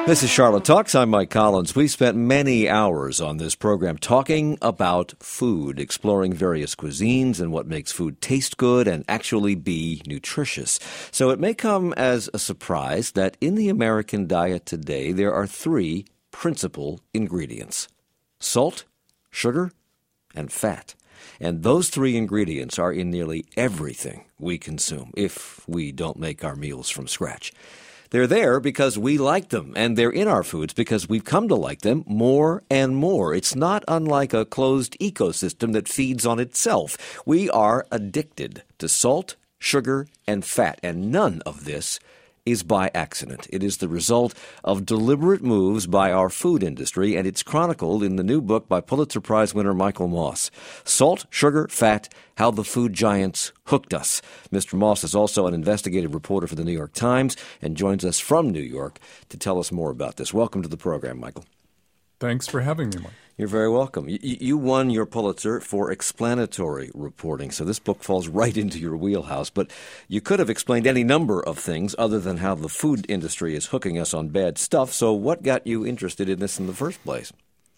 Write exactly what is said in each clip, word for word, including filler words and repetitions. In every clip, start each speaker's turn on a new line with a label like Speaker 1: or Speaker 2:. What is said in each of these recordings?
Speaker 1: This is Charlotte Talks. I'm Mike Collins. We spent many hours on this program talking about food, exploring various cuisines and what makes food taste good and actually be nutritious. So it may come as a surprise that in the American diet today, there are three principal ingredients: salt, sugar, and fat. And those three ingredients are in nearly everything we consume if we don't make our meals from scratch. They're there because we like them, and they're in our foods because we've come to like them more and more. It's not unlike a closed ecosystem that feeds on itself. We are addicted to salt, sugar, and fat, and none of this is by accident. It is the result of deliberate moves by our food industry, and it's chronicled in the new book by Pulitzer Prize winner Michael Moss, Salt, Sugar, Fat, How the Food Giants Hooked Us. Mister Moss is also an investigative reporter for the New York Times and joins us from New York to tell us more about this. Welcome to the program, Michael.
Speaker 2: Thanks for having me, Mike.
Speaker 1: You're very welcome. You, you won your Pulitzer for explanatory reporting, so this book falls right into your wheelhouse. But you could have explained any number of things other than how the food industry is hooking us on bad stuff. So what got you interested in this in the first place?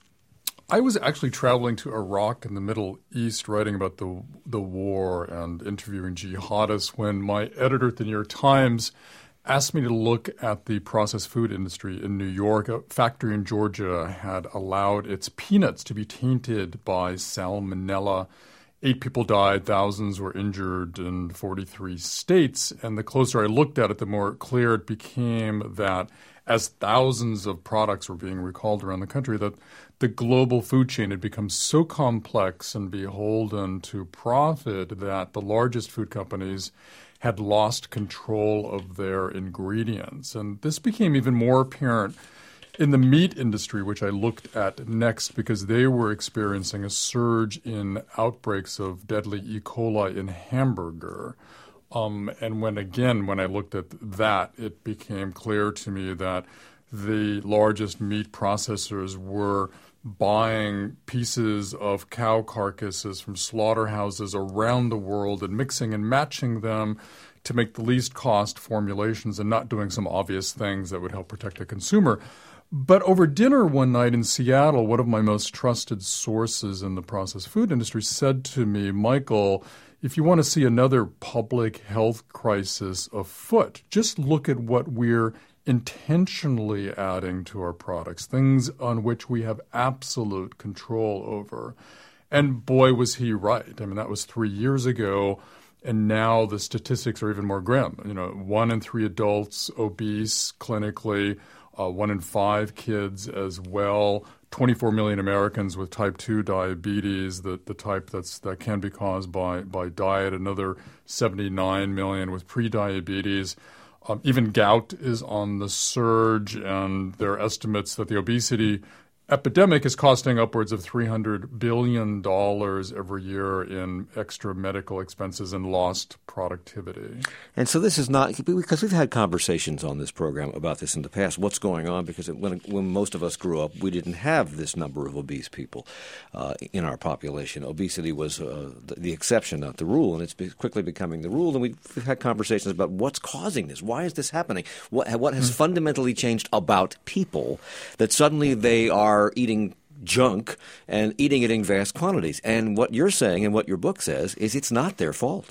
Speaker 2: I was actually traveling to Iraq in the Middle East writing about the the war and interviewing jihadists when my editor at the New York Times asked me to look at the processed food industry in New York. A factory in Georgia had allowed its peanuts to be tainted by salmonella. Eight people died, thousands were injured in forty-three states. And the closer I looked at it, the more clear it became that as thousands of products were being recalled around the country, that the global food chain had become so complex and beholden to profit that the largest food companies had lost control of their ingredients. And this became even more apparent in the meat industry, which I looked at next, because they were experiencing a surge in outbreaks of deadly E. coli in hamburger. Um, and when, again, when I looked at that, it became clear to me that the largest meat processors were buying pieces of cow carcasses from slaughterhouses around the world and mixing and matching them to make the least cost formulations and not doing some obvious things that would help protect the consumer. But over dinner one night in Seattle, one of my most trusted sources in the processed food industry said to me, Michael, if you want to see another public health crisis afoot, just look at what we're intentionally adding to our products, things on which we have absolute control over. And boy, was he right. I mean, that was three years ago, and now the statistics are even more grim. You know, one in three adults obese clinically, uh, one in five kids as well, twenty-four million Americans with type two diabetes, the, the type that's that can be caused by, by diet, another seventy-nine million with prediabetes. Um, even gout is on the surge, and there are estimates that the obesity epidemic is costing upwards of three hundred billion dollars every year in extra medical expenses and lost productivity.
Speaker 1: And so this is not – because we've had conversations on this program about this in the past, what's going on, because when, when most of us grew up, we didn't have this number of obese people uh, in our population. Obesity was uh, the, the exception, not the rule, and it's be- quickly becoming the rule. And we've had conversations about what's causing this. Why is this happening? What, what has mm-hmm. fundamentally changed about people that suddenly they are are eating junk and eating it in vast quantities. And what you're saying and what your book says is it's not their fault.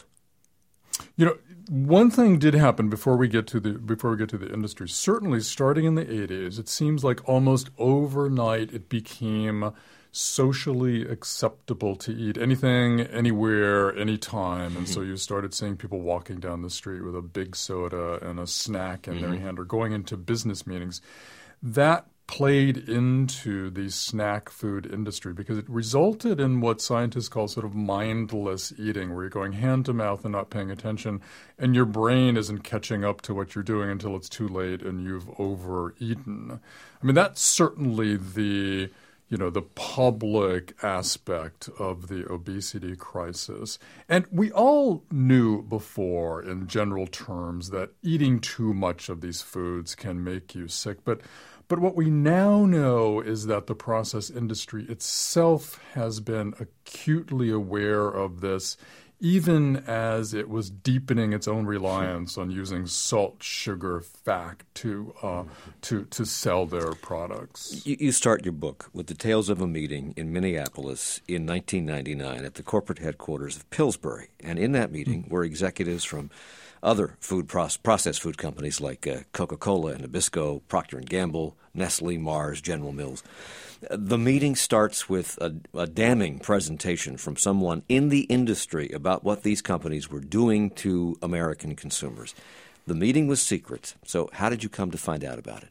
Speaker 2: You know, one thing did happen before we get to the before we get to the industry. Certainly starting in the eighties, it seems like almost overnight it became socially acceptable to eat anything, anywhere, anytime. Mm-hmm. And so you started seeing people walking down the street with a big soda and a snack in mm-hmm. their hand or going into business meetings. That played into the snack food industry because it resulted in what scientists call sort of mindless eating, where you're going hand to mouth and not paying attention, and your brain isn't catching up to what you're doing until it's too late and you've overeaten. I mean, that's certainly the you know, the public aspect of the obesity crisis. And we all knew before, in general terms, that eating too much of these foods can make you sick. But But what we now know is that the process industry itself has been acutely aware of this even as it was deepening its own reliance on using salt, sugar, fat to uh, to to sell their products.
Speaker 1: You, you start your book with the tales of a meeting in Minneapolis in nineteen ninety-nine at the corporate headquarters of Pillsbury. And in that meeting mm-hmm. were executives from other food proce- processed food companies like uh, Coca-Cola and Nabisco, Procter and Gamble, Nestle, Mars, General Mills. The meeting starts with a, a damning presentation from someone in the industry about what these companies were doing to American consumers. The meeting was secret, so how did you come to find out about it?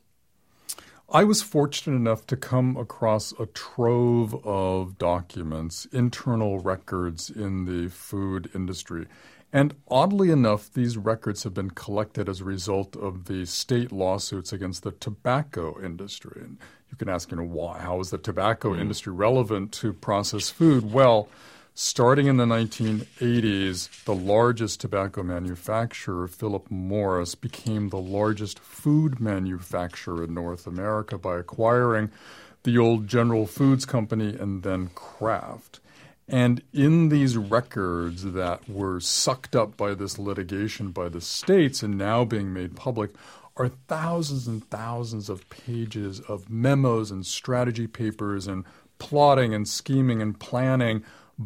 Speaker 2: I was fortunate enough to come across a trove of documents, internal records in the food industry. And oddly enough, these records have been collected as a result of the state lawsuits against the tobacco industry. And you can ask, you know, why? How is the tobacco mm. industry relevant to processed food? Well, starting in the nineteen eighties, the largest tobacco manufacturer, Philip Morris, became the largest food manufacturer in North America by acquiring the old General Foods Company and then Kraft. And in these records that were sucked up by this litigation by the states and now being made public are thousands and thousands of pages of memos and strategy papers and plotting and scheming and planning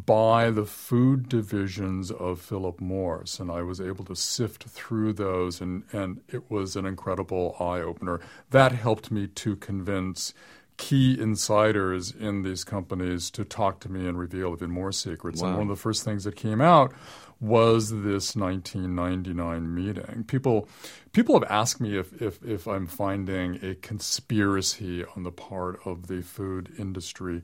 Speaker 2: by the food divisions of Philip Morris. And I was able to sift through those, and, and it was an incredible eye-opener. That helped me to convince key insiders in these companies to talk to me and reveal even more secrets. Wow. And one of the first things that came out was this nineteen ninety-nine meeting. People people have asked me if, if, if I'm finding a conspiracy on the part of the food industry.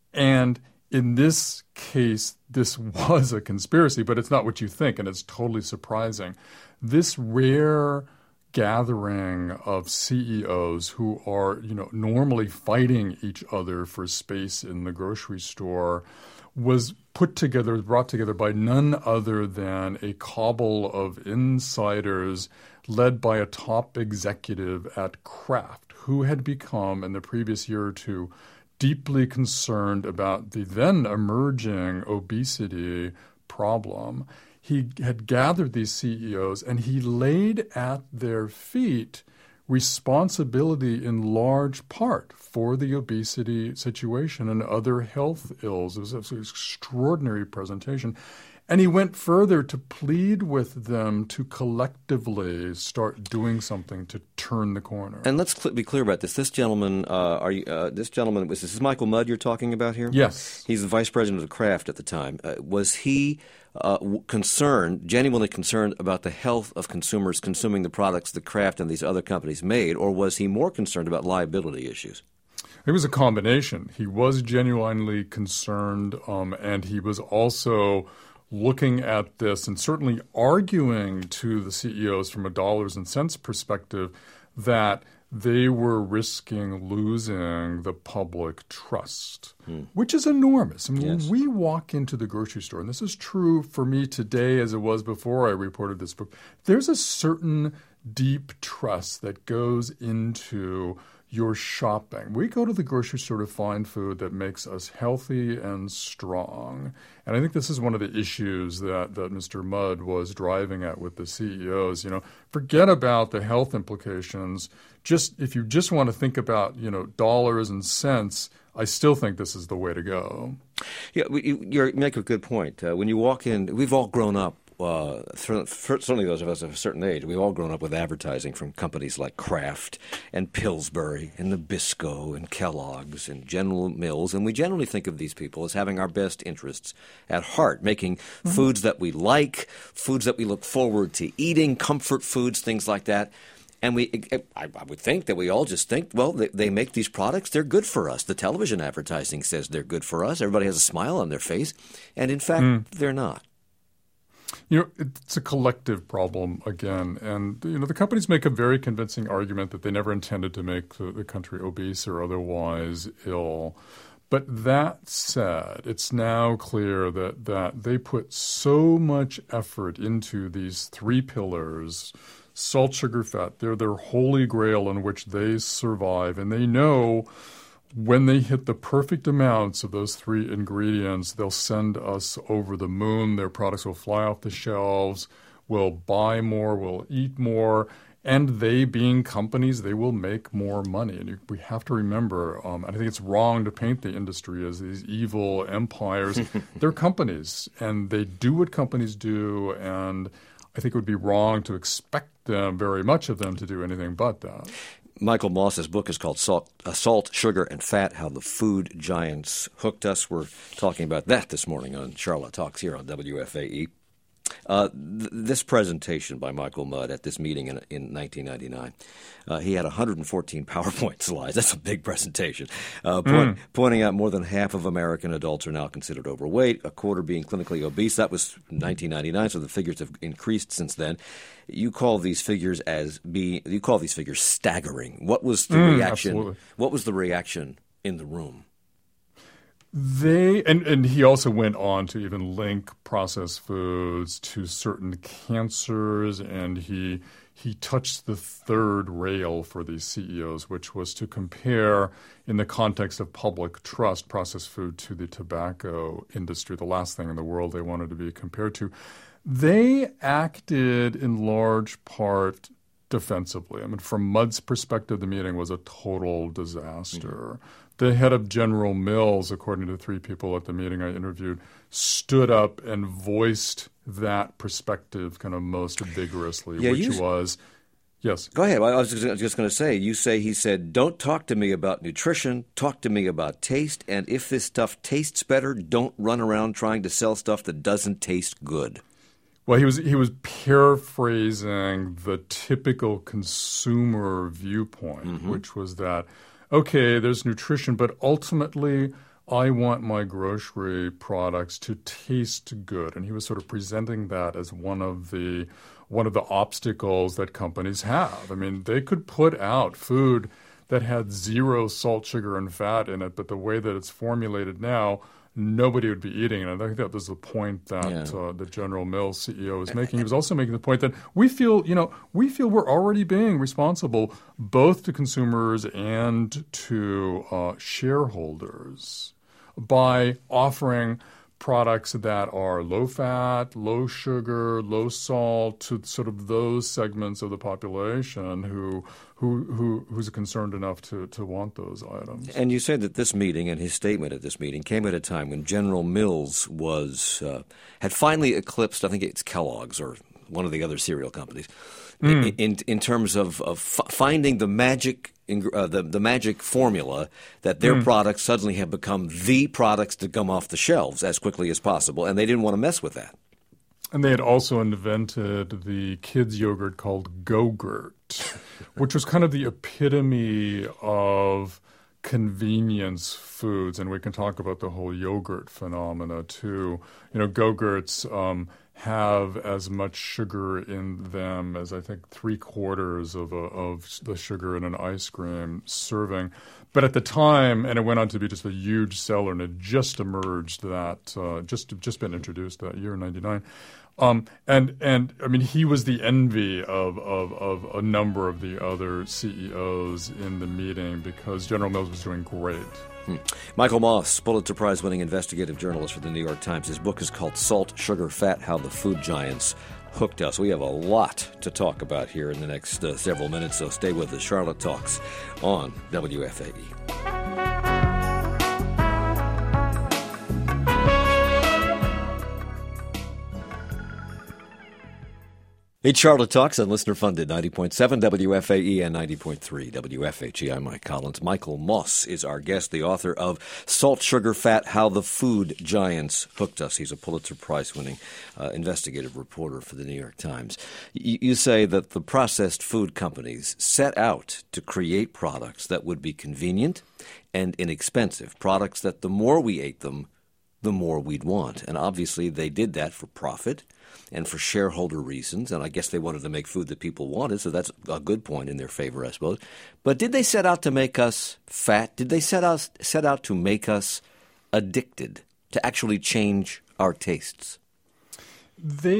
Speaker 2: And in this case, this was a conspiracy, but it's not what you think, and it's totally surprising. This rare gathering of C E Os who are, you know, normally fighting each other for space in the grocery store was put together, brought together by none other than a cabal of insiders led by a top executive at Kraft, who had become, in the previous year or two, deeply concerned about the then emerging obesity problem. He had gathered these C E Os and he laid at their feet responsibility in large part for the obesity situation and other health ills. It was an extraordinary presentation. And he went further to plead with them to collectively start doing something to turn the corner.
Speaker 1: And let's cl- be clear about this. This gentleman, uh, are you, uh, this gentleman, was this is Michael Mudd you're talking about here?
Speaker 2: Yes.
Speaker 1: He's the vice president of Kraft at the time. Uh, was he uh, w- concerned, genuinely concerned about the health of consumers consuming the products that Kraft and these other companies made, or was he more concerned about liability issues?
Speaker 2: It was a combination. He was genuinely concerned, um, and he was also looking at this and certainly arguing to the C E Os from a dollars and cents perspective that they were risking losing the public trust, hmm. which is enormous. I mean, yes. When we walk into the grocery store, and this is true for me today as it was before I reported this book, there's a certain deep trust that goes into your shopping. We go to the grocery store to find food that makes us healthy and strong. And I think this is one of the issues that, that Mister Mudd was driving at with the C E Os. You know, forget about the health implications. Just if you just want to think about, you know, dollars and cents, I still think this is the way to go.
Speaker 1: Yeah, you, you make a good point. Uh, when you walk in, we've all grown up. Uh, certainly those of us of a certain age, we've all grown up with advertising from companies like Kraft and Pillsbury and Nabisco and Kellogg's and General Mills, and we generally think of these people as having our best interests at heart, making mm-hmm. foods that we like, foods that we look forward to eating, comfort foods, things like that. And we, I, I would think that we all just think, well, they, they make these products, they're good for us. The television advertising says they're good for us. Everybody has a smile on their face, and in fact, mm. they're not.
Speaker 2: You know, it's a collective problem again. And, you know, the companies make a very convincing argument that they never intended to make the, the country obese or otherwise ill. But that said, it's now clear that, that they put so much effort into these three pillars, salt, sugar, fat. They're their holy grail in which they survive. And they know when they hit the perfect amounts of those three ingredients, they'll send us over the moon. Their products will fly off the shelves. We'll buy more. We'll eat more. And they, being companies, they will make more money. And you, we have to remember, um, I think it's wrong to paint the industry as these evil empires. They're companies, and they do what companies do. And I think it would be wrong to expect them, very much of them, to do anything but that.
Speaker 1: Michael Moss's book is called Salt, uh, Salt, Sugar, and Fat, How the Food Giants Hooked Us. We're talking about that this morning on Charlotte Talks here on W F A E. Uh, th- this presentation by Michael Mudd at this meeting in, in nineteen ninety-nine, uh, he had one hundred fourteen PowerPoint slides. That's a big presentation, uh, point, mm. pointing out more than half of American adults are now considered overweight, a quarter being clinically obese. That was nineteen ninety-nine, so the figures have increased since then. You call these figures as be you call these figures staggering. What was the
Speaker 2: mm,
Speaker 1: reaction?
Speaker 2: Absolutely.
Speaker 1: What was the reaction in the room?
Speaker 2: They and, and he also went on to even link processed foods to certain cancers, and he he touched the third rail for these C E Os, which was to compare, in the context of public trust, processed food to the tobacco industry, the last thing in the world they wanted to be compared to. They acted in large part defensively. I mean, from Mudd's perspective, the meeting was a total disaster. Mm-hmm. The head of General Mills, according to three people at the meeting I interviewed, stood up and voiced that perspective kind of most vigorously,
Speaker 1: yeah,
Speaker 2: which
Speaker 1: you...
Speaker 2: was, yes.
Speaker 1: Go ahead. I was just going to say, you say he said, don't talk to me about nutrition, talk to me about taste, and if this stuff tastes better, don't run around trying to sell stuff that doesn't taste good.
Speaker 2: Well, he was he was paraphrasing the typical consumer viewpoint, mm-hmm. which was that, okay, there's nutrition, but ultimately I want my grocery products to taste good. And he was sort of presenting that as one of the one of the obstacles that companies have. I mean, they could put out food that had zero salt, sugar, and fat in it, but the way that it's formulated now, nobody would be eating it. And I think that was the point that yeah. uh, the General Mills C E O was making. He was also making the point that we feel, you know, we feel we're already being responsible both to consumers and to uh, shareholders by offering products that are low fat, low sugar, low salt to sort of those segments of the population who who who who's concerned enough to, to want those items.
Speaker 1: And you said that this meeting and his statement at this meeting came at a time when General Mills was uh, had finally eclipsed, I think it's Kellogg's or one of the other cereal companies, mm. in, in in terms of, of f- finding the magic uh, the the magic formula that their mm. products suddenly have become the products to come off the shelves as quickly as possible, and they didn't want to mess with that.
Speaker 2: And they had also invented the kids' yogurt called Go-Gurt, which was kind of the epitome of convenience foods. And we can talk about the whole yogurt phenomena too. You know, Go-Gurts um, have as much sugar in them as I think three quarters of, a, of the sugar in an ice cream serving. But at the time, and it went on to be just a huge seller, and it just emerged that, uh, just just been introduced that year in ninety-nine. Um, and, and I mean, he was the envy of, of, of a number of the other C E Os in the meeting because General Mills was doing great.
Speaker 1: Hmm. Michael Moss, Pulitzer Prize-winning investigative journalist for the New York Times. His book is called Salt, Sugar, Fat, How the Food Giants Hooked Us. We have a lot to talk about here in the next uh, several minutes, so stay with us. Charlotte Talks on W F A E. It's Charlotte Talks on listener-funded ninety point seven W F A E and ninety point three W F H E. I'm Mike Collins. Michael Moss is our guest, the author of Salt, Sugar, Fat, How the Food Giants Hooked Us. He's a Pulitzer Prize-winning uh, investigative reporter for the New York Times. Y- you say that the processed food companies set out to create products that would be convenient and inexpensive, products that the more we ate them, the more we'd want. And obviously they did that for profit and for shareholder reasons, and I guess they wanted to make food that people wanted, so that's a good point in their favor, I suppose. But did they set out to make us fat? Did they set out, set out to make us addicted, to actually change our tastes?
Speaker 2: They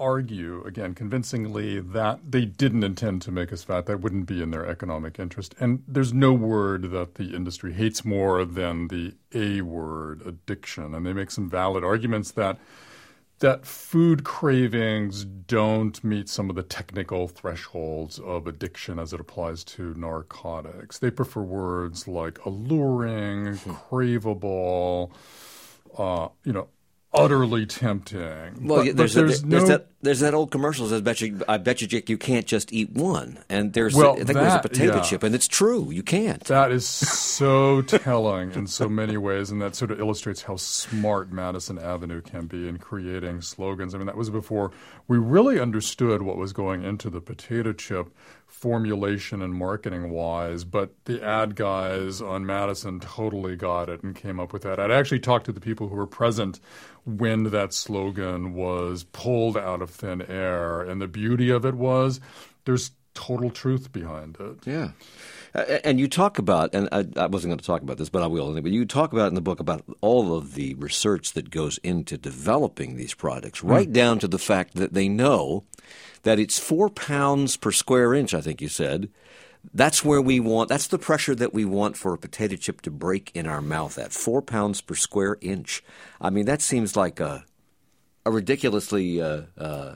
Speaker 2: argue, again, convincingly, that they didn't intend to make us fat. That wouldn't be in their economic interest. And there's no word that the industry hates more than the A word, addiction. And they make some valid arguments that that food cravings don't meet some of the technical thresholds of addiction as it applies to narcotics. They prefer words like alluring, craveable, uh, you know, utterly tempting.
Speaker 1: Well,
Speaker 2: but,
Speaker 1: there's,
Speaker 2: but
Speaker 1: a,
Speaker 2: there's,
Speaker 1: there's
Speaker 2: no,
Speaker 1: that there's that old commercial that says, bet you, I bet you, Jake, you can't just eat one. And there's,
Speaker 2: well,
Speaker 1: I think
Speaker 2: that,
Speaker 1: there's a potato
Speaker 2: yeah.
Speaker 1: chip, and it's true. You can't.
Speaker 2: That is so telling in so many ways, and that sort of illustrates how smart Madison Avenue can be in creating slogans. I mean, that was before we really understood what was going into the potato chip formulation and marketing-wise, but the ad guys on Madison totally got it and came up with that. I'd actually talked to the people who were present when that slogan was pulled out of thin air, and the beauty of it was there's total truth behind it.
Speaker 1: Yeah. Uh, and you talk about, and I, I wasn't going to talk about this, but I will, but you talk about in the book about all of the research that goes into developing these products, right mm. down to the fact that they know that it's four pounds per square inch, I think you said. That's where we want, that's the pressure that we want for a potato chip to break in our mouth at, four pounds per square inch. I mean, that seems like a, a ridiculously uh, uh,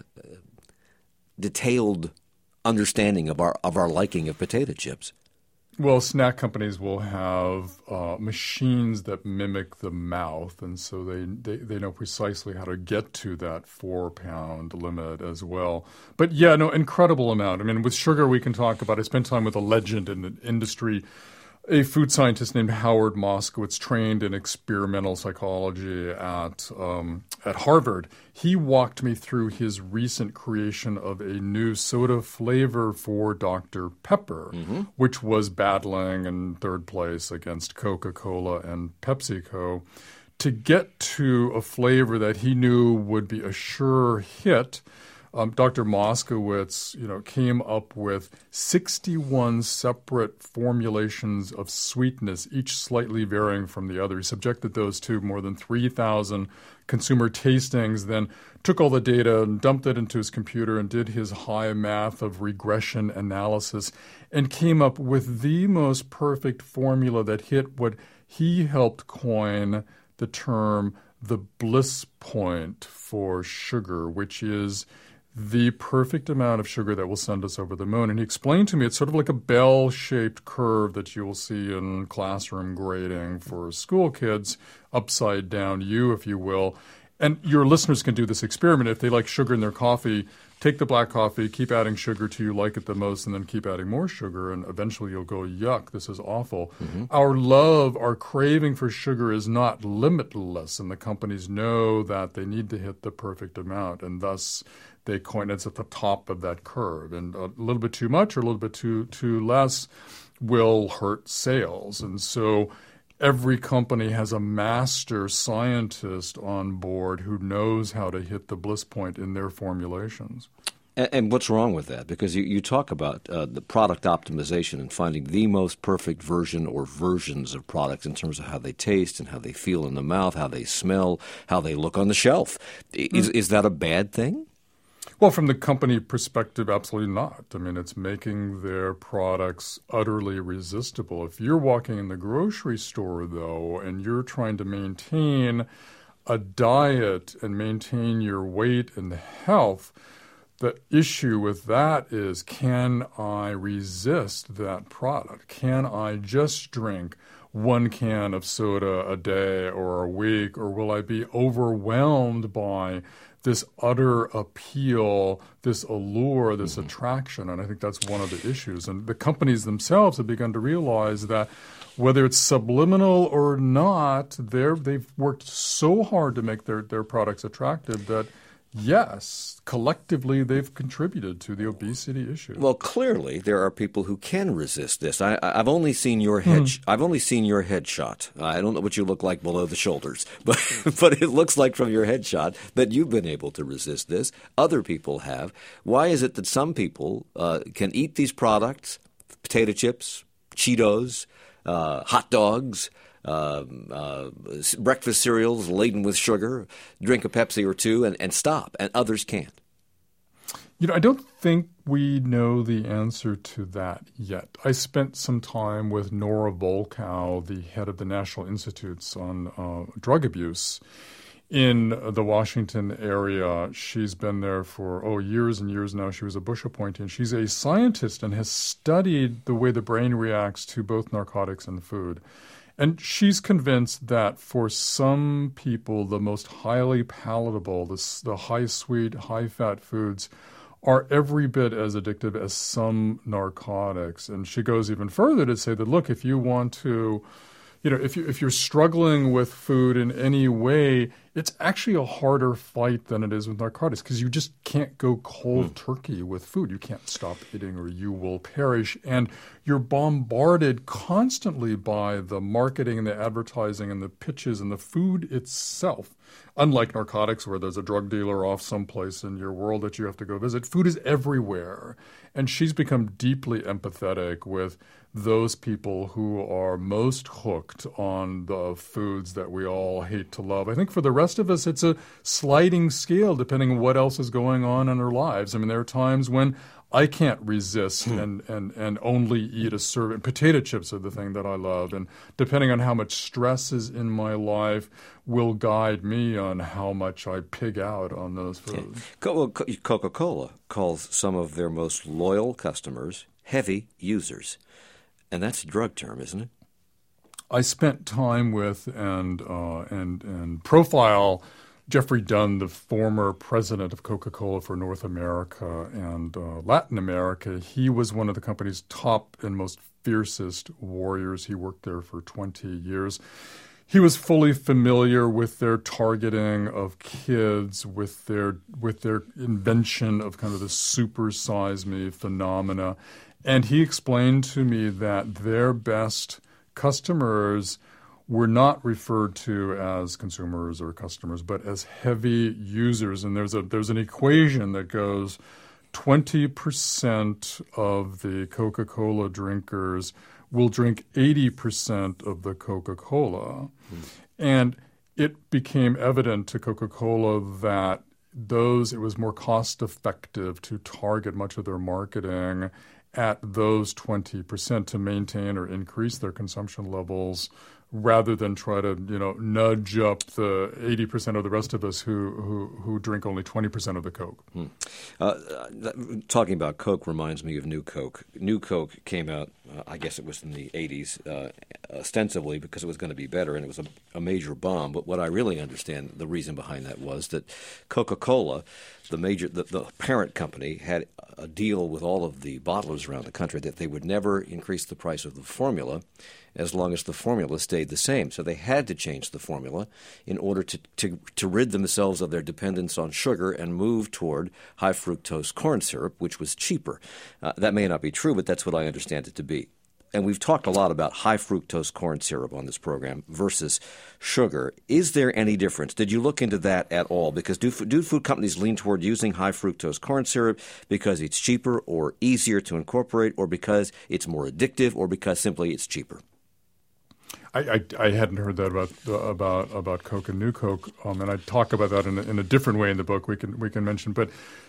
Speaker 1: detailed understanding of our of our liking of potato chips.
Speaker 2: Well, snack companies will have uh, machines that mimic the mouth, and so they, they, they know precisely how to get to that four-pound limit as well. But yeah, no, incredible amount. I mean, with sugar we can talk about. I spent time with a legend in the industry, a food scientist named Howard Moskowitz, trained in experimental psychology at um, at Harvard. He walked me through his recent creation of a new soda flavor for Doctor Pepper, mm-hmm. which was battling in third place against Coca-Cola and PepsiCo, to get to a flavor that he knew would be a sure hit. Um, Doctor Moskowitz, you know, came up with sixty-one separate formulations of sweetness, each slightly varying from the other. He subjected those to more than three thousand consumer tastings, then took all the data and dumped it into his computer and did his high math of regression analysis and came up with the most perfect formula that hit what he helped coin the term the bliss point for sugar, which is the perfect amount of sugar that will send us over the moon. And he explained to me it's sort of like a bell-shaped curve that you will see in classroom grading for school kids, upside down U, if you will. And your listeners can do this experiment. If they like sugar in their coffee, take the black coffee, keep adding sugar till you like it the most, and then keep adding more sugar, and eventually you'll go, yuck, this is awful. Mm-hmm. Our love, our craving for sugar is not limitless, and the companies know that they need to hit the perfect amount, and thus they coin it's at the top of that curve. And a little bit too much or a little bit too too less will hurt sales. And so every company has a master scientist on board who knows how to hit the bliss point in their formulations.
Speaker 1: And, and what's wrong with that? Because you, you talk about uh, the product optimization and finding the most perfect version or versions of products in terms of how they taste and how they feel in the mouth, how they smell, how they look on the shelf. Is, mm. is that a bad thing?
Speaker 2: Well, from the company perspective, absolutely not. I mean, it's making their products utterly resistible. If you're walking in the grocery store, though, and you're trying to maintain a diet and maintain your weight and health, the issue with that is, can I resist that product? Can I just drink one can of soda a day or a week, or will I be overwhelmed by this utter appeal, this allure, this mm-hmm. attraction? And I think that's one of the issues. And the companies themselves have begun to realize that whether it's subliminal or not, they're, they've worked so hard to make their, their products attractive that, yes, collectively they've contributed to the obesity issue.
Speaker 1: Well, clearly there are people who can resist this. I, I've only seen your head. Mm. I've only seen your headshot. I don't know what you look like below the shoulders, but but it looks like from your headshot that you've been able to resist this. Other people have. Why is it that some people uh, can eat these products, potato chips, Cheetos, uh, hot dogs, Uh, uh, breakfast cereals laden with sugar, drink a Pepsi or two, and, and stop, and others can't?
Speaker 2: You know, I don't think we know the answer to that yet. I spent some time with Nora Volkow, the head of the National Institutes on uh, Drug Abuse, in the Washington area. She's been there for, oh, years and years now. She was a Bush appointee, and she's a scientist and has studied the way the brain reacts to both narcotics and food. And she's convinced that for some people, the most highly palatable, the, the high-sweet, high-fat foods are every bit as addictive as some narcotics. And she goes even further to say that, look, if you want to, you know, if you if you're struggling with food in any way, it's actually a harder fight than it is with narcotics because you just can't go cold mm. turkey with food. You can't stop eating or you will perish. And you're bombarded constantly by the marketing and the advertising and the pitches and the food itself. Unlike narcotics, where there's a drug dealer off someplace in your world that you have to go visit, food is everywhere. And she's become deeply empathetic with those people who are most hooked on the foods that we all hate to love. I think for the rest of us, it's a sliding scale depending on what else is going on in our lives. I mean, there are times when I can't resist hmm. and, and, and only eat a serving. Potato chips are the thing that I love. And depending on how much stress is in my life will guide me on how much I pig out on those foods.
Speaker 1: Yeah. Coca-Cola calls some of their most loyal customers heavy users. And that's a drug term, isn't it?
Speaker 2: I spent time with and uh, and and profile Jeffrey Dunn, the former president of Coca-Cola for North America and uh, Latin America. He was one of the company's top and most fiercest warriors. He worked there for twenty years. He was fully familiar with their targeting of kids, with their with their invention of kind of the super size me phenomena. And he explained to me that their best customers were not referred to as consumers or customers, but as heavy users. And there's a there's an equation that goes twenty percent of the Coca-Cola drinkers will drink eighty percent of the Coca-Cola. Hmm. And it became evident to Coca-Cola that those it was more cost effective to target much of their marketing at those twenty percent to maintain or increase their consumption levels rather than try to, you know, nudge up the eighty percent of the rest of us who who, who drink only twenty percent of the Coke. Hmm.
Speaker 1: Uh, talking about Coke reminds me of New Coke. New Coke came out, uh, I guess it was in the eighties, uh, ostensibly because it was going to be better, and it was a, a major bomb. But what I really understand, the reason behind that was that Coca-Cola, the major, the, the parent company, had a deal with all of the bottlers around the country that they would never increase the price of the formula as long as the formula stayed the same. So they had to change the formula in order to, to, to rid themselves of their dependence on sugar and move toward high fructose corn syrup, which was cheaper. Uh, that may not be true, but that's what I understand it to be. And we've talked a lot about high fructose corn syrup on this program versus sugar. Is there any difference? Did you look into that at all? Because do, do food companies lean toward using high fructose corn syrup because it's cheaper or easier to incorporate, or because it's more addictive, or because simply it's cheaper?
Speaker 2: I, I, I hadn't heard that about about about Coke and New Coke, um, and I talk about that in a, in a different way in the book. We can we can mention, but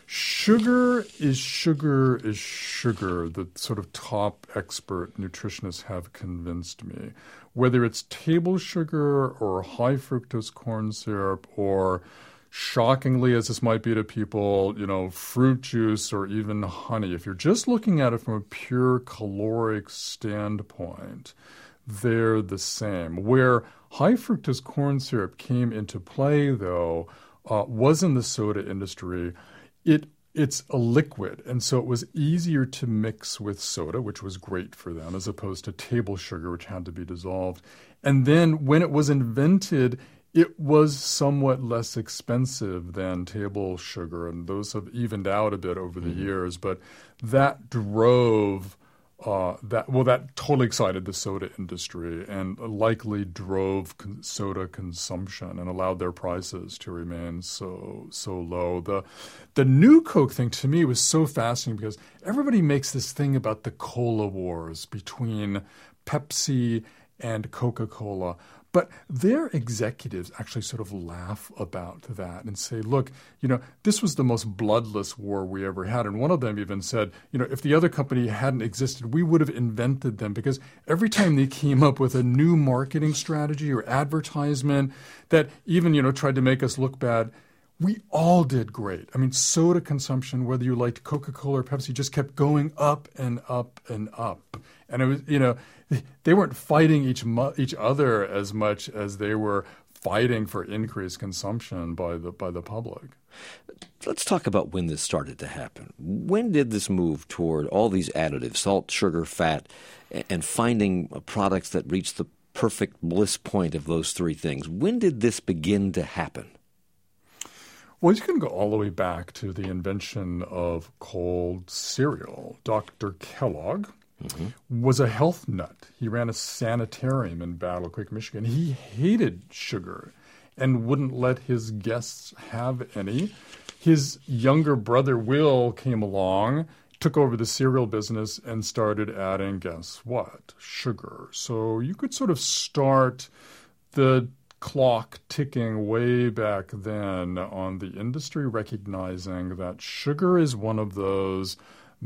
Speaker 2: sugar is sugar is sugar. The sort of top expert nutritionists have convinced me, whether it's table sugar or high fructose corn syrup, or shockingly, as this might be to people, you know, fruit juice or even honey. If you're just looking at it from a pure caloric standpoint, they're the same. Where high fructose corn syrup came into play, though, uh, was in the soda industry. It it's a liquid, and so it was easier to mix with soda, which was great for them, as opposed to table sugar, which had to be dissolved. And then when it was invented, it was somewhat less expensive than table sugar, and those have evened out a bit over the mm-hmm. years. But that drove Uh, that well, that totally excited the soda industry and likely drove con- soda consumption and allowed their prices to remain so so low. The the New Coke thing to me was so fascinating because everybody makes this thing about the cola wars between Pepsi and Coca-Cola. But their executives actually sort of laugh about that and say, look, you know, this was the most bloodless war we ever had. And one of them even said, you know, if the other company hadn't existed, we would have invented them, because every time they came up with a new marketing strategy or advertisement that even, you know, tried to make us look bad, we all did great. I mean, soda consumption, whether you liked Coca-Cola or Pepsi, just kept going up and up and up. And it was, you know, they weren't fighting each mu- each other as much as they were fighting for increased consumption by the by the public.
Speaker 1: Let's talk about when this started to happen. When did this move toward all these additives, salt, sugar, fat, and finding products that reach the perfect bliss point of those three things? When did this begin to happen?
Speaker 2: Well, you can go all the way back to the invention of cold cereal. Doctor Kellogg mm-hmm. was a health nut. He ran a sanitarium in Battle Creek, Michigan. He hated sugar and wouldn't let his guests have any. His younger brother, Will, came along, took over the cereal business, and started adding, guess what, sugar. So you could sort of start the clock ticking way back then on the industry recognizing that sugar is one of those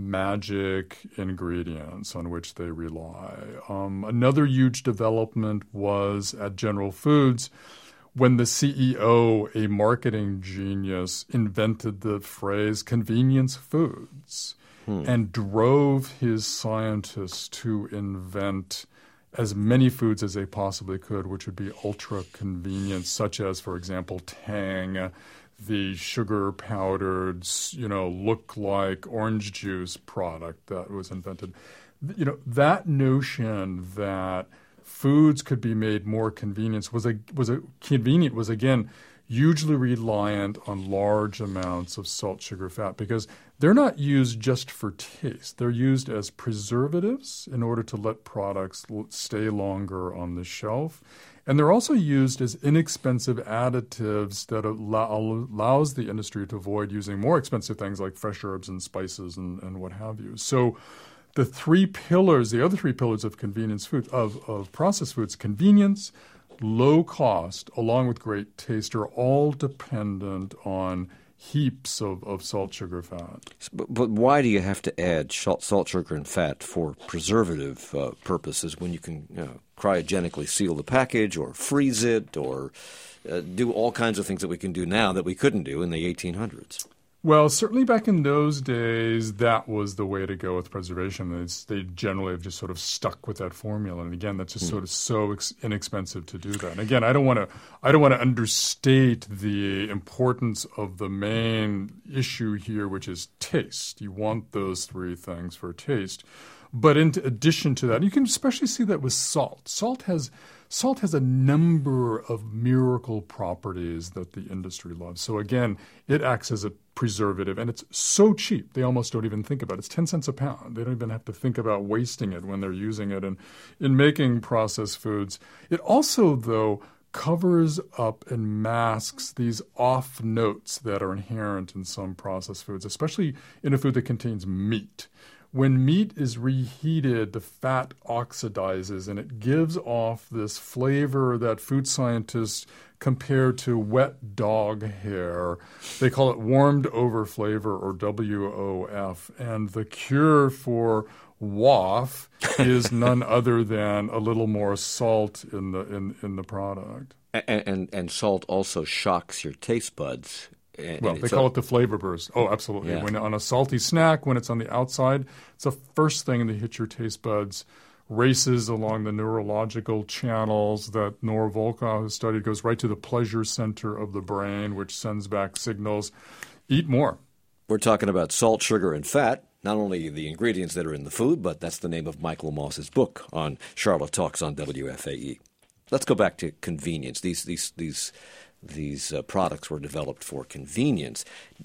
Speaker 2: magic ingredients on which they rely. Um, another huge development was at General Foods when the C E O, a marketing genius, invented the phrase convenience foods hmm. and drove his scientists to invent as many foods as they possibly could, which would be ultra convenient, such as, for example, Tang, the sugar powdered, you know, look like orange juice product that was invented. You know, that notion that foods could be made more convenient was a was a convenient was again hugely reliant on large amounts of salt, sugar, fat, because they're not used just for taste. They're used as preservatives in order to let products stay longer on the shelf. And they're also used as inexpensive additives that allow, allows the industry to avoid using more expensive things like fresh herbs and spices and, and what have you. So the three pillars, the other three pillars of convenience food, of, of processed foods, convenience, low cost, along with great taste, are all dependent on heaps of, of salt, sugar, fat.
Speaker 1: But, but why do you have to add salt, salt sugar, and fat for preservative uh, purposes when you can you know, cryogenically seal the package or freeze it or uh, do all kinds of things that we can do now that we couldn't do in the eighteen hundreds?
Speaker 2: Well, certainly back in those days, that was the way to go with preservation. It's, they generally have just sort of stuck with that formula. And again, that's just mm. sort of so ex- inexpensive to do that. And again, I don't want to I don't want to understate the importance of the main issue here, which is taste. You want those three things for taste. But in addition to that, you can especially see that with salt. Salt has Salt has a number of miracle properties that the industry loves. So again, it acts as a preservative, and it's so cheap they almost don't even think about it. It's ten cents a pound. They don't even have to think about wasting it when they're using it in, in making processed foods. It also, though, covers up and masks these off notes that are inherent in some processed foods, especially in a food that contains meat. When meat is reheated, the fat oxidizes, and it gives off this flavor that food scientists compare to wet dog hair. They call it warmed over flavor, or W O F. And the cure for W O F is none other than a little more salt in the in, in the product.
Speaker 1: And, and and salt also shocks your taste buds.
Speaker 2: Well, they call it the flavor burst. Oh, absolutely. Yeah. When on a salty snack, when it's on the outside, it's the first thing that hits your taste buds, races along the neurological channels that Nora Volkow has studied, goes right to the pleasure center of the brain, which sends back signals. Eat more.
Speaker 1: We're talking about salt, sugar, and fat, not only the ingredients that are in the food, but that's the name of Michael Moss's book on Charlotte Talks on W F A E. Let's go back to convenience. These these these these uh, products were developed for convenience,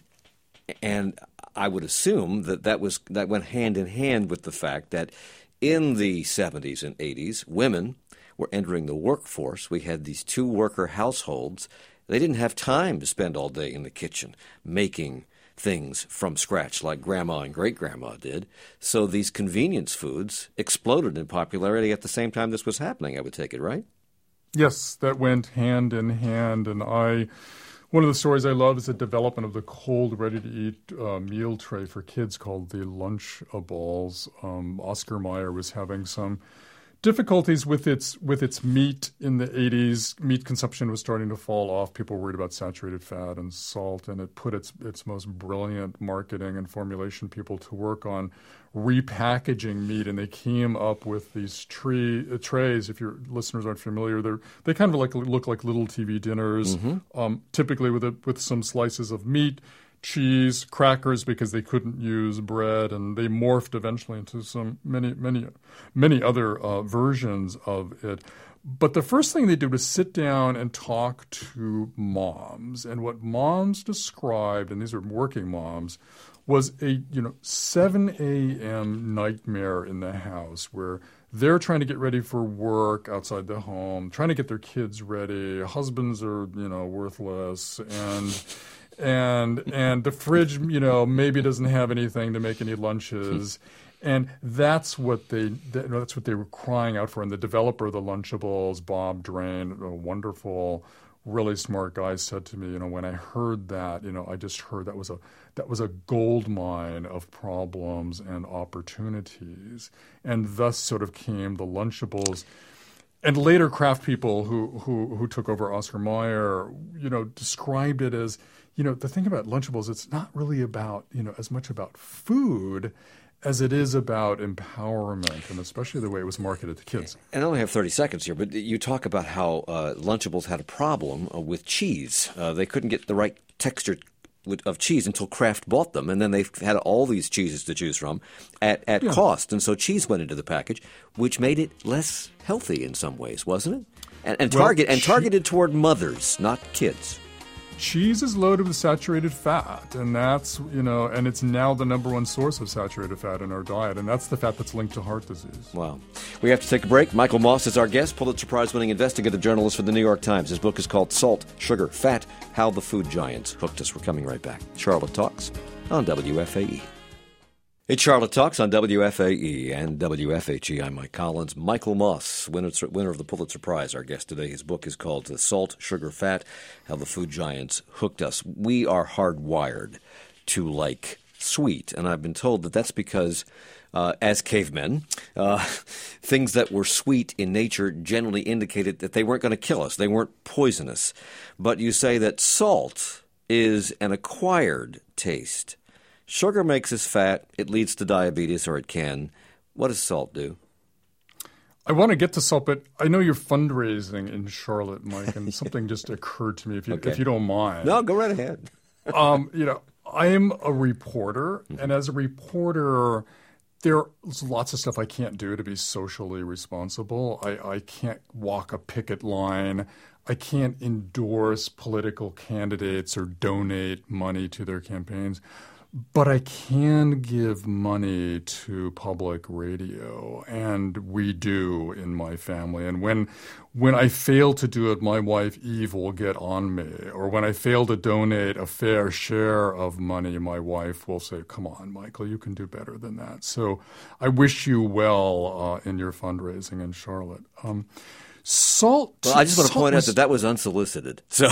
Speaker 1: and I would assume that that was that went hand in hand with the fact that in the seventies and eighties, women were entering the workforce. We had these two-worker households. They didn't have time to spend all day in the kitchen making things from scratch like grandma and great-grandma did. So these convenience foods exploded in popularity at the same time this was happening, I would take it, right?
Speaker 2: Yes, that went hand in hand. And I, one of the stories I love is the development of the cold, ready-to-eat uh, meal tray for kids called the Lunchables. Um, Oscar Mayer was having some difficulties with its with its meat in the eighties. Meat consumption was starting to fall off. People were worried about saturated fat and salt, and it put its its most brilliant marketing and formulation people to work on repackaging meat. And they came up with these tree uh, trays. If your listeners aren't familiar, they they kind of like look like little T V dinners, mm-hmm. um, typically with a, with some slices of meat, cheese, crackers, because they couldn't use bread, and they morphed eventually into some many, many, many other uh, versions of it. But the first thing they did was sit down and talk to moms, and what moms described, and these are working moms, was a you know seven a.m. nightmare in the house where they're trying to get ready for work outside the home, trying to get their kids ready. Husbands are you know worthless, and and and the fridge you know maybe doesn't have anything to make any lunches. And that's what they that's what they were crying out for. And the developer of the Lunchables, Bob Drain, a wonderful, really smart guy, said to me, you know, when I heard that, you know, I just heard that was a that was a gold mine of problems and opportunities. And thus sort of came the Lunchables. And later Kraft people who who who took over Oscar Mayer, you know, described it as, you know, the thing about Lunchables, it's not really about, you know, as much about food as it is about empowerment, and especially the way it was marketed to kids.
Speaker 1: And I only have thirty seconds here, but you talk about how uh, Lunchables had a problem uh, with cheese. Uh, they couldn't get the right texture of cheese until Kraft bought them, and then they had all these cheeses to choose from at, at yeah. cost. And so cheese went into the package, which made it less healthy in some ways, wasn't it? And, and, target, well, and targeted toward mothers, not kids.
Speaker 2: Cheese is loaded with saturated fat, and that's, you know, and it's now the number one source of saturated fat in our diet, and that's the fat that's linked to heart disease.
Speaker 1: Wow. We have to take a break. Michael Moss is our guest, Pulitzer Prize-winning investigative journalist for The New York Times. His book is called Salt, Sugar, Fat, How the Food Giants Hooked Us. We're coming right back. Charlotte Talks on W F A E. It's Charlotte Talks on W F A E and W F H E. I'm Mike Collins. Michael Moss, winner, winner of the Pulitzer Prize, our guest today. His book is called Salt, Sugar, Fat, How the Food Giants Hooked Us. We are hardwired to like sweet, and I've been told that that's because, uh, as cavemen, uh, things that were sweet in nature generally indicated that they weren't going to kill us. They weren't poisonous. But you say that salt is an acquired taste. Sugar makes us fat. It leads to diabetes, or it can. What does salt do?
Speaker 2: I want to get to salt, but I know you're fundraising in Charlotte, Mike, and something just occurred to me, if you, okay. if you don't mind.
Speaker 1: No, go right ahead.
Speaker 2: um, you know, I'm a reporter, mm-hmm. and as a reporter, there's lots of stuff I can't do to be socially responsible. I, I can't walk a picket line. I can't endorse political candidates or donate money to their campaigns. But I can give money to public radio, and we do in my family. And when when I fail to do it, my wife Eve will get on me. Or when I fail to donate a fair share of money, my wife will say, come on, Michael, you can do better than that. So I wish you well uh, in your fundraising in Charlotte. Um, salt.
Speaker 1: Well, I just want to point
Speaker 2: was,
Speaker 1: out that that was unsolicited. So.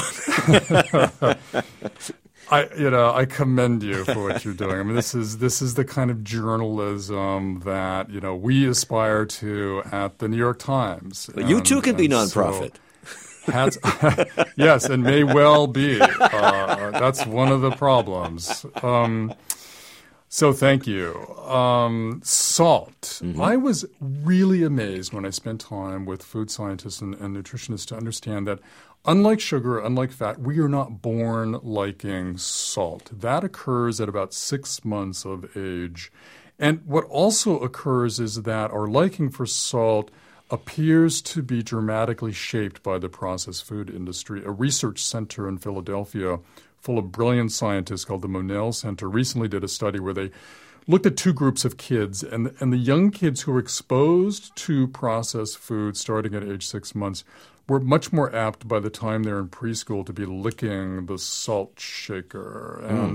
Speaker 2: I, you know, I commend you for what you're doing. I mean, this is this is the kind of journalism that, you know, we aspire to at the New York Times.
Speaker 1: Well, you too can be nonprofit.
Speaker 2: So has, yes, and may well be. Uh, that's one of the problems. Um, so thank you. Um, salt. Mm-hmm. I was really amazed when I spent time with food scientists and, and nutritionists to understand that unlike sugar, unlike fat, we are not born liking salt. That occurs at about six months of age. And what also occurs is that our liking for salt appears to be dramatically shaped by the processed food industry. A research center in Philadelphia full of brilliant scientists called the Monell Center recently did a study where they looked at two groups of kids, and, and the young kids who were exposed to processed food starting at age six months were much more apt by the time they're in preschool to be licking the salt shaker. And mm.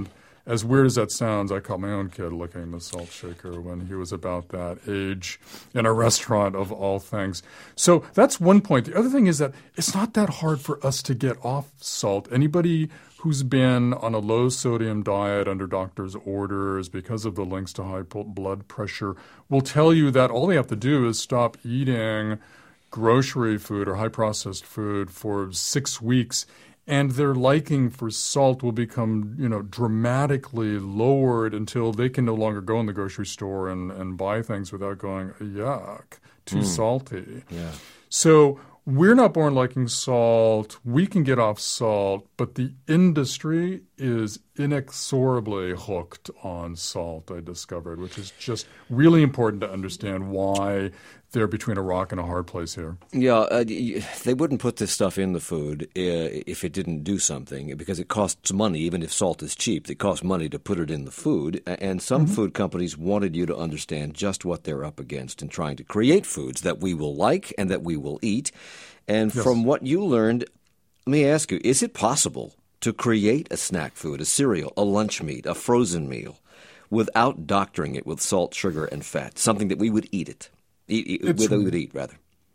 Speaker 2: as weird as that sounds, I caught my own kid licking the salt shaker when he was about that age in a restaurant of all things. So that's one point. The other thing is that it's not that hard for us to get off salt. Anybody who's been on a low-sodium diet under doctor's orders because of the links to high blood pressure will tell you that all they have to do is stop eating grocery food or high-processed food for six weeks, and their liking for salt will become, you know, dramatically lowered until they can no longer go in the grocery store and, and buy things without going, yuck, too mm. salty.
Speaker 1: Yeah.
Speaker 2: So we're not born liking salt. We can get off salt, but the industry is inexorably hooked on salt, I discovered, which is just really important to understand why they're between a rock and a hard place here.
Speaker 1: Yeah, uh, they wouldn't put this stuff in the food uh, if it didn't do something, because it costs money. Even if salt is cheap, it costs money to put it in the food. And some mm-hmm. food companies wanted you to understand just what they're up against in trying to create foods that we will like and that we will eat. And yes. from what you learned, let me ask you, is it possible to create a snack food, a cereal, a lunch meat, a frozen meal, without doctoring it with salt, sugar, and fat, something that we would eat it? Eat, eat, that we would eat, rather.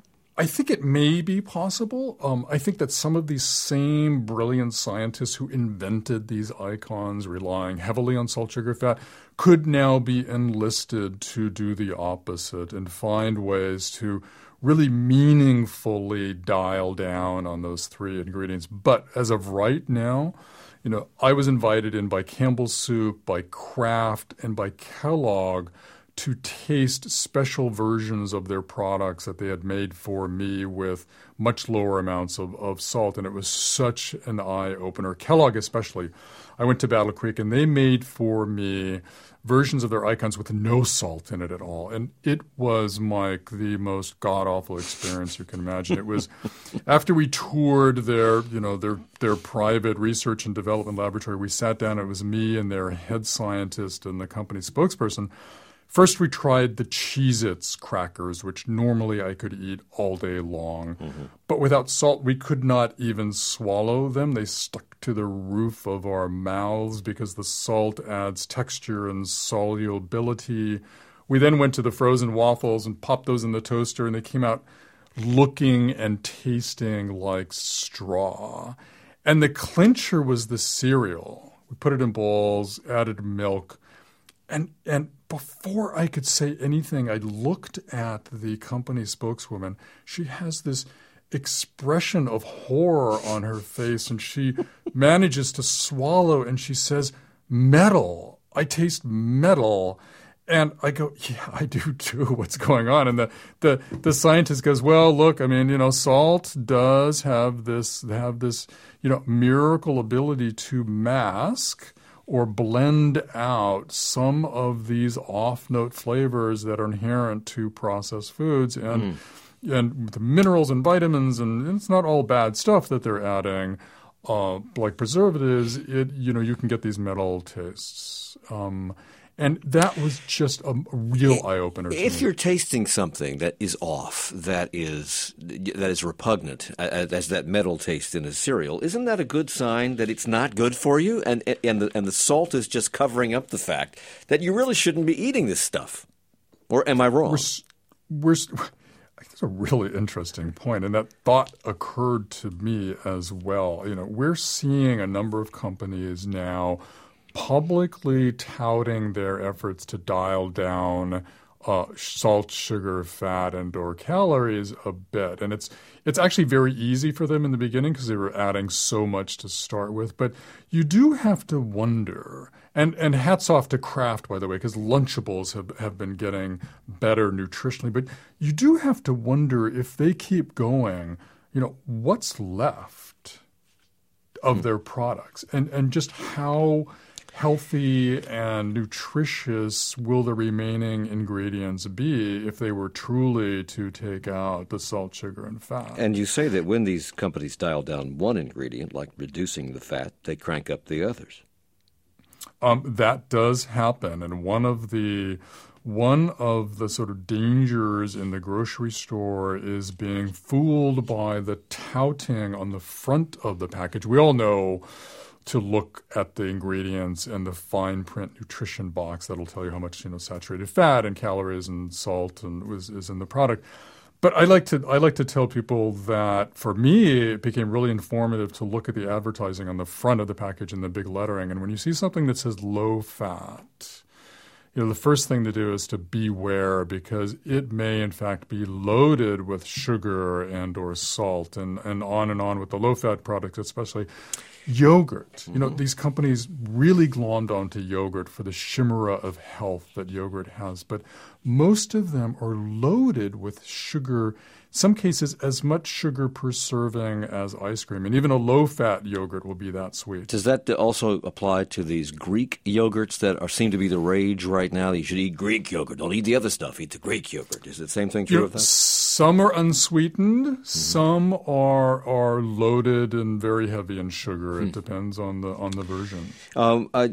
Speaker 2: I think it may be possible. Um, I think that some of these same brilliant scientists who invented these icons relying heavily on salt, sugar, fat could now be enlisted to do the opposite and find ways to really meaningfully dial down on those three ingredients. But as of right now, you know, I was invited in by Campbell's Soup, by Kraft, and by Kellogg to taste special versions of their products that they had made for me with much lower amounts of, of salt. And it was such an eye-opener. Kellogg especially. I went to Battle Creek, and they made for me versions of their icons with no salt in it at all. And it was, Mike, the most god-awful experience you can imagine. It was after we toured their, you know, their their private research and development laboratory, we sat down. It was me and their head scientist and the company spokesperson. First, we tried the Cheez-Its crackers, which normally I could eat all day long. Mm-hmm. But without salt, we could not even swallow them. They stuck to the roof of our mouths because the salt adds texture and solubility. We then went to the frozen waffles and popped those in the toaster, and they came out looking and tasting like straw. And the clincher was the cereal. We put it in bowls, added milk, and and before I could say anything, I looked at the company spokeswoman. She has this expression of horror on her face, and she manages to swallow, and she says, "Metal. I taste metal." And I go, yeah, I do too. What's going on? And the, the, the scientist goes, well, look, I mean, you know, salt does have this have this, you know, miracle ability to mask or blend out some of these off-note flavors that are inherent to processed foods, and mm. and the minerals and vitamins, and it's not all bad stuff that they're adding, uh, like preservatives. It you know you can get these metal tastes. Um, And that was just a real eye opener.
Speaker 1: If you're tasting something that is off, that is that is repugnant, as that metal taste in a cereal, isn't that a good sign that it's not good for you? And and the and the salt is just covering up the fact that you really shouldn't be eating this stuff. Or am I wrong?
Speaker 2: We're, we're, that's a really interesting point, and that thought occurred to me as well. You know, we're seeing a number of companies now publicly touting their efforts to dial down uh, salt, sugar, fat, and or calories a bit. And it's it's actually very easy for them in the beginning because they were adding so much to start with. But you do have to wonder, and, and hats off to Kraft, by the way, because Lunchables have, have been getting better nutritionally. But you do have to wonder if they keep going, you know, what's left of their products, and, and just how healthy and nutritious will the remaining ingredients be if they were truly to take out the salt, sugar, and fat.
Speaker 1: And you say that when these companies dial down one ingredient, like reducing the fat, they crank up the others.
Speaker 2: Um, that does happen, and one of the one of the sort of dangers in the grocery store is being fooled by the touting on the front of the package. We all know to look at the ingredients and the fine print nutrition box that'll tell you how much, you know, saturated fat and calories and salt and is, is in the product. But I like to I like to tell people that for me, it became really informative to look at the advertising on the front of the package in the big lettering. And when you see something that says low fat, you know, the first thing to do is to beware, because it may in fact be loaded with sugar and or salt and, and on and on with the low fat products, especially yogurt. Mm-hmm. You know, these companies really glommed onto yogurt for the chimera of health that yogurt has. But most of them are loaded with sugar, some cases as much sugar per serving as ice cream. And even a low-fat yogurt will be that sweet.
Speaker 1: Does that also apply to these Greek yogurts that are seem to be the rage right now? You should eat Greek yogurt. Don't eat the other stuff. Eat the Greek yogurt. Is the same thing true
Speaker 2: you know,
Speaker 1: of that?
Speaker 2: Some are unsweetened. Mm-hmm. Some are are loaded and very heavy in sugar. Mm-hmm. It depends on the on the version.
Speaker 1: Um, uh,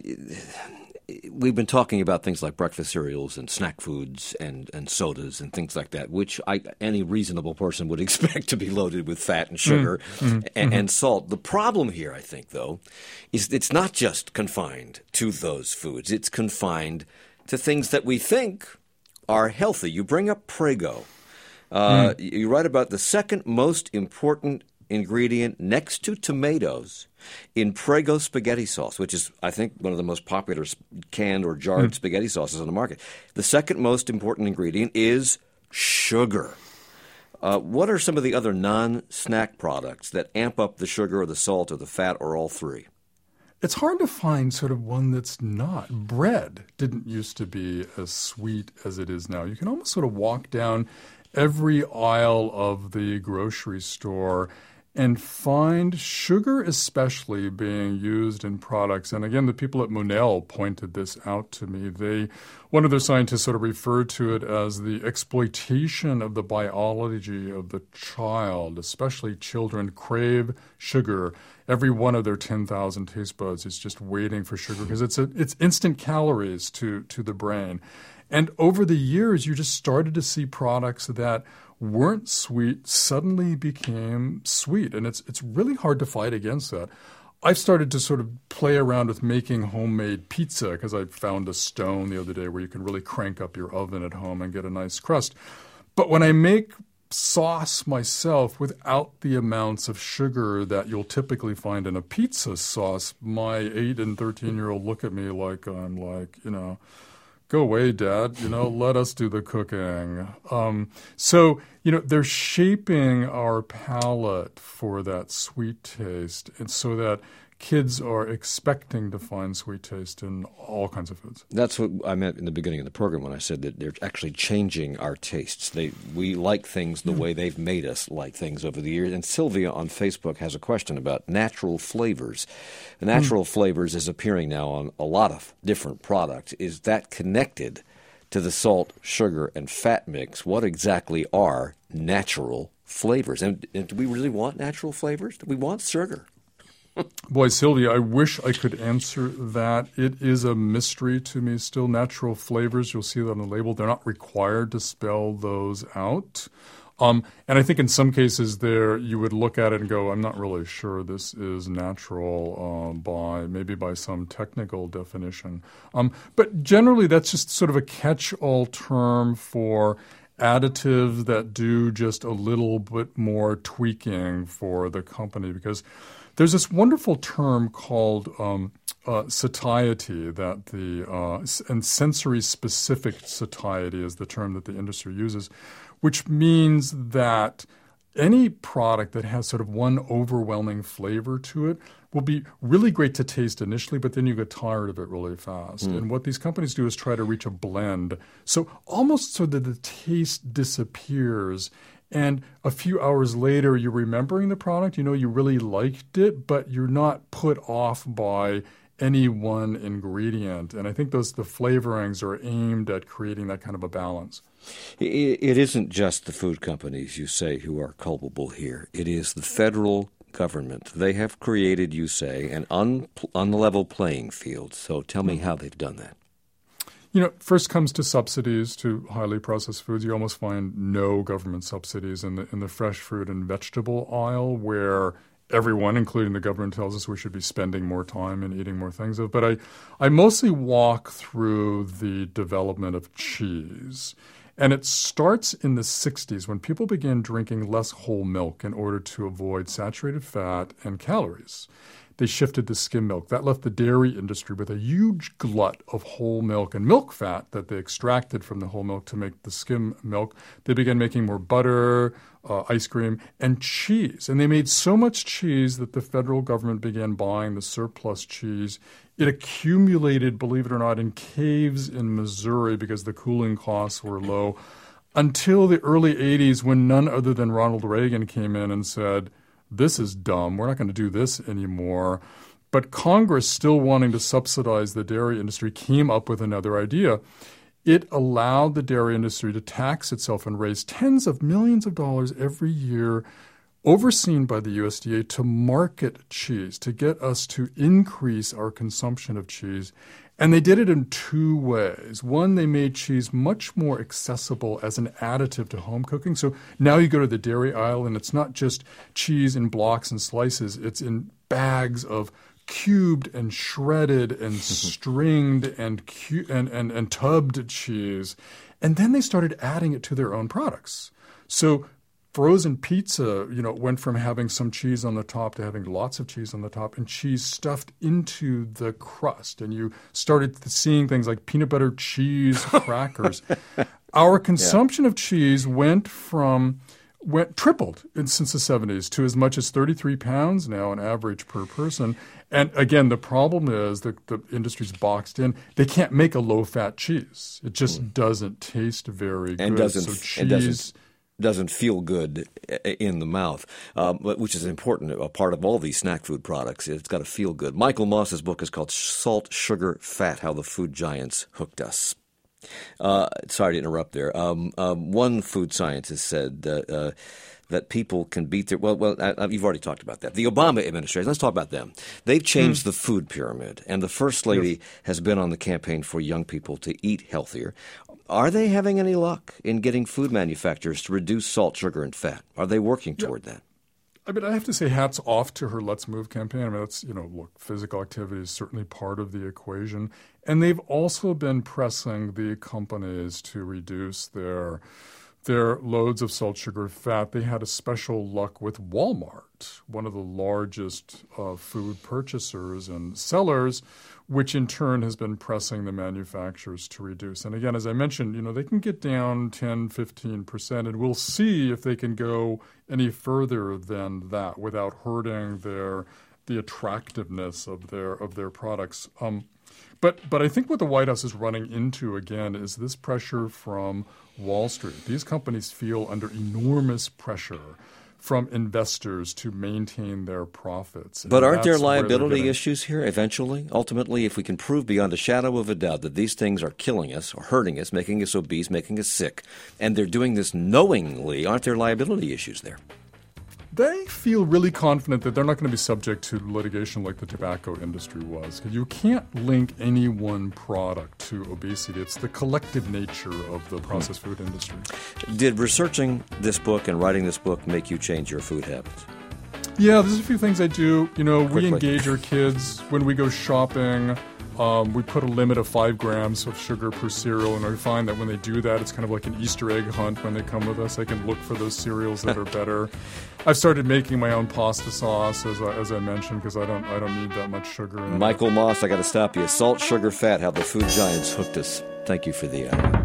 Speaker 1: We've been talking about things like breakfast cereals and snack foods and, and sodas and things like that, which I, any reasonable person would expect to be loaded with fat and sugar mm-hmm. and, and salt. The problem here, I think, though, is it's not just confined to those foods. It's confined to things that we think are healthy. You bring up Prego. Uh, mm. You write about the second most important ingredient next to tomatoes in Prego spaghetti sauce, which is, I think, one of the most popular canned or jarred mm. spaghetti sauces on the market. The second most important ingredient is sugar. Uh, what are some of the other non-snack products that amp up the sugar or the salt or the fat or all three?
Speaker 2: It's hard to find sort of one that's not. Bread didn't used to be as sweet as it is now. You can almost sort of walk down every aisle of the grocery store and find sugar especially being used in products. And again, the people at Monell pointed this out to me. They, one of their scientists sort of referred to it as the exploitation of the biology of the child, especially children crave sugar. Every one of their ten thousand taste buds is just waiting for sugar because it's a, it's instant calories to, to the brain. And over the years, you just started to see products that weren't sweet suddenly became sweet. And it's it's really hard to fight against that. I've started to sort of play around with making homemade pizza because I found a stone the other day where you can really crank up your oven at home and get a nice crust. But when I make sauce myself without the amounts of sugar that you'll typically find in a pizza sauce, my eight and thirteen-year-old look at me like I'm like, you know, go away, Dad. You know, let us do the cooking. Um, so, you know, they're shaping our palate for that sweet taste, and so that kids are expecting to find sweet taste in all kinds of foods.
Speaker 1: That's what I meant in the beginning of the program when I said that they're actually changing our tastes. They we like things the yeah. way they've made us like things over the years. And Sylvia on Facebook has a question about natural flavors. Natural mm. flavors is appearing now on a lot of different products. Is that connected to the salt, sugar, and fat mix? What exactly are natural flavors? And, and do we really want natural flavors? Do we want sugar?
Speaker 2: Boy, Sylvia, I wish I could answer that. It is a mystery to me still. Natural flavors, you'll see that on the label. They're not required to spell those out. Um, and I think in some cases there you would look at it and go, I'm not really sure this is natural uh, by maybe by some technical definition. Um, but generally that's just sort of a catch-all term for additives that do just a little bit more tweaking for the company, because there's this wonderful term called um, uh, satiety that the uh, and sensory-specific satiety is the term that the industry uses, which means that any product that has sort of one overwhelming flavor to it will be really great to taste initially, but then you get tired of it really fast. Mm. And what these companies do is try to reach a blend, so almost so that the taste disappears. And a few hours later, you're remembering the product. You know, you really liked it, but you're not put off by any one ingredient. And I think those the flavorings are aimed at creating that kind of a balance.
Speaker 1: It isn't just the food companies, you say, who are culpable here. It is the federal government. They have created, you say, an un- unlevel playing field. So tell me how they've done that.
Speaker 2: You know, first comes to subsidies to highly processed foods. You almost find no government subsidies in the in the fresh fruit and vegetable aisle, where everyone, including the government, tells us we should be spending more time and eating more things of. But I, I mostly walk through the development of cheese. And it starts in the sixties when people began drinking less whole milk in order to avoid saturated fat and calories. They shifted to skim milk. That left the dairy industry with a huge glut of whole milk and milk fat that they extracted from the whole milk to make the skim milk. They began making more butter, uh, ice cream, and cheese. And they made so much cheese that the federal government began buying the surplus cheese. It accumulated, believe it or not, in caves in Missouri because the cooling costs were low until the early eighties when none other than Ronald Reagan came in and said, this is dumb. We're not going to do this anymore. But Congress, still wanting to subsidize the dairy industry, came up with another idea. It allowed the dairy industry to tax itself and raise tens of millions of dollars every year, overseen by the U S D A, to market cheese, to get us to increase our consumption of cheese. And they did it in two ways. One, they made cheese much more accessible as an additive to home cooking. So now you go to the dairy aisle and it's not just cheese in blocks and slices. It's in bags of cubed and shredded and stringed and, cu- and, and, and tubbed cheese. And then they started adding it to their own products. So frozen pizza, you know, went from having some cheese on the top to having lots of cheese on the top and cheese stuffed into the crust. And you started seeing things like peanut butter cheese crackers. Our consumption yeah. of cheese went from went tripled in, since the seventies to as much as thirty-three pounds now on average per person. And again, the problem is that the industry's boxed in. They can't make a low-fat cheese. It just mm. doesn't taste very
Speaker 1: and
Speaker 2: good.
Speaker 1: Doesn't,
Speaker 2: so cheese
Speaker 1: and doesn't doesn't feel good in the mouth, um, which is important, a part of all these snack food products. It's got to feel good. Michael Moss's book is called Salt, Sugar, Fat, How the Food Giants Hooked Us. Uh, sorry to interrupt there. Um, um, one food scientist said uh, uh, that people can beat their – well, well, uh, you've already talked about that. The Obama administration, let's talk about them. They've changed mm. the food pyramid, and the First Lady yes. has been on the campaign for young people to eat healthier. Are they having any luck in getting food manufacturers to reduce salt, sugar, and fat? Are they working toward yeah. that?
Speaker 2: I mean, I have to say hats off to her Let's Move campaign. I mean, that's, you know, look, physical activity is certainly part of the equation. And they've also been pressing the companies to reduce their their loads of salt, sugar, fat. They had a special luck with Walmart, one of the largest uh, food purchasers and sellers, which in turn has been pressing the manufacturers to reduce. And again, as I mentioned, you know, they can get down ten, fifteen percent, and we'll see if they can go any further than that without hurting their the attractiveness of their of their products. Um, but but I think what the White House is running into again is this pressure from Wall Street. These companies feel under enormous pressure from investors to maintain their profits.
Speaker 1: But aren't there liability issues here eventually? Ultimately, if we can prove beyond a shadow of a doubt that these things are killing us or hurting us, making us obese, making us sick, and they're doing this knowingly, aren't there liability issues there?
Speaker 2: They feel really confident that they're not going to be subject to litigation like the tobacco industry was. You can't link any one product to obesity. It's the collective nature of the processed food industry.
Speaker 1: Did researching this book and writing this book make you change your food habits?
Speaker 2: Yeah, there's a few things I do. You know,
Speaker 1: Quickly.
Speaker 2: we engage our kids when we go shopping. Um, we put a limit of five grams of sugar per cereal, and I find that when they do that, it's kind of like an Easter egg hunt when they come with us. I can look for those cereals that are better. I've started making my own pasta sauce, as I, as I mentioned, because I don't I don't need that much sugar in it.
Speaker 1: Michael Moss, I got to stop you. Salt, sugar, fat, how the food giants hooked us. Thank you for the hour.